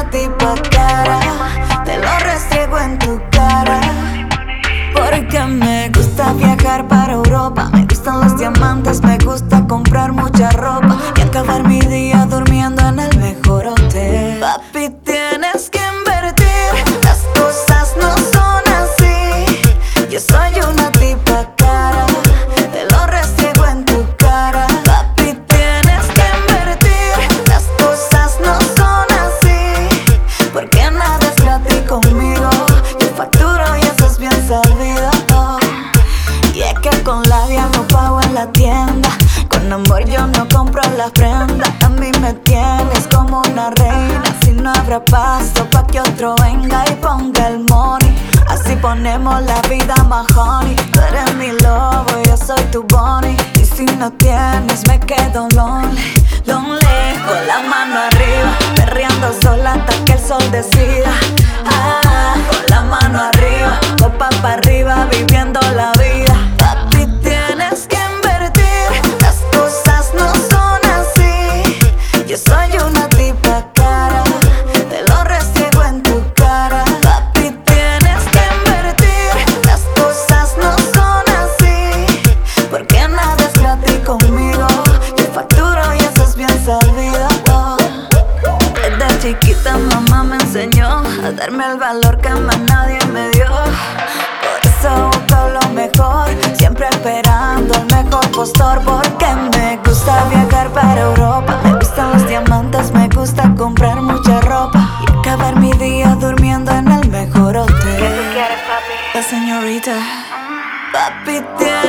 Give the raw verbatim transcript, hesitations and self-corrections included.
una tipa cara, te lo restriego en tu cara. Porque me gusta viajar para Europa, me gustan los diamantes, me gusta comprar mucha ropa y acabar mi día durmiendo en el mejor hotel. Papi, tienes que invertir, las cosas no son así. Yo soy una tipa cara, te lo restriego en tu cara. Papi, tienes que invertir, las cosas no son así. Porque nada es gratis conmigo, yo facturo y eso es bien sabido. Y es que con labia no pago en la tienda, con amor yo no compro las prendas. A mí me tienes como una reina, si no habrá paso pa' que otro venga y ponga el money. Así ponemos la vida más honey. Tú eres mi lobo, yo soy tu bunny. Y si no tienes me quedo lonely, lonely. Con la mano arriba, perreando sola hasta que el sol decida. Ah, con la mano arriba, copa pa' arriba, viviendo la vida. Papi, tienes que invertir, las cosas no son así. Yo soy una tipa cara, te lo restriego en tu cara. Papi, tienes que invertir, las cosas no son así. Porque nada es gratis conmigo, yo facturo y eso es bien sabido. Desde chiquita mamá me enseñó a darme el valor que más nadie me dio. Por eso busco lo mejor, siempre esperando el mejor postor. Porque me gusta viajar para Europa, me gustan los diamantes, me gusta comprar mucha ropa y acabar mi día durmiendo en el mejor hotel. ¿Qué tú quieres, papi? La señorita, papi, tiene